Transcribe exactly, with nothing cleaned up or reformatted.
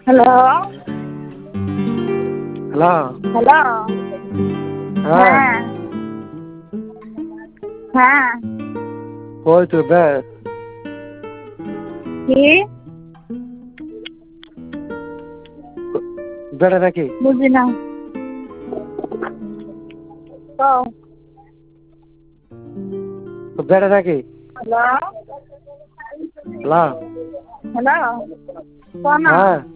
Hello. Hello. Hello. হ্যাঁ। হ্যাঁ। হ্যাঁ। কই তুই বে? কি? বেটা নাকি? বুঝি না। কও। বেটা নাকি? হ্যালো। হ্যালো। হ্যালো। কও না। হ্যাঁ।